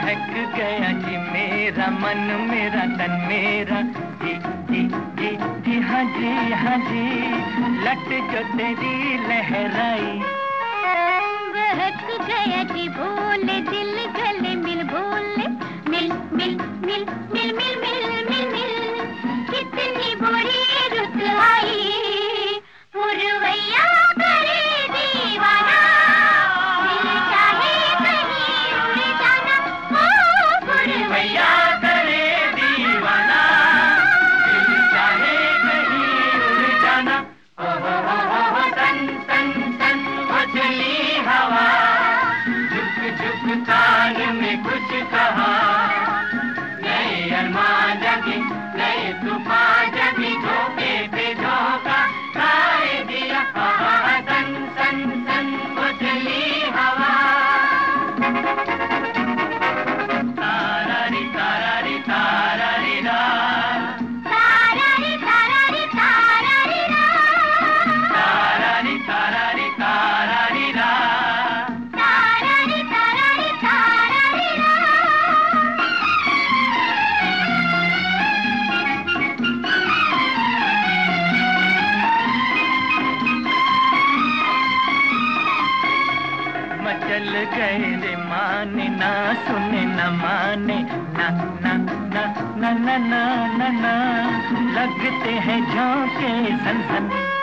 बहक गया जी मेरा मन, मेरा तन, मेरा जी जी जी जी हाँ जी, हाँ जी। लट जो तेरी लहराई, बहक गया जी भोले दिल गले मिल भोले, मिल मिल मिल मिल मिल मिल मिल मिल। कितनी बुरी रुत आई, पुरवैया करे दीवाना, दिल चाहे कहीं उड़ जाना, ओ पुरवैया करे दीवाना, दिल चाहे कहीं उड़ जाना। ओ हो सन सन सन उछली हवा, झुक झुक तान में कुछ कहा, नए अरमान जगे, नए तूफान जगी, झोंके पे झोंका खाए दिया। सन सन सन उछली हवा, तारारी तारारी तारारी रा, तारारी तारारी तारारी रा, तारारी तारारी तारारी रा। तारारी तारारी तारारी रा। मचल गए रे माने, ना सुने न माने, ना ना ना ना ना ना ना ना, लगते हैं झोंके सन सन।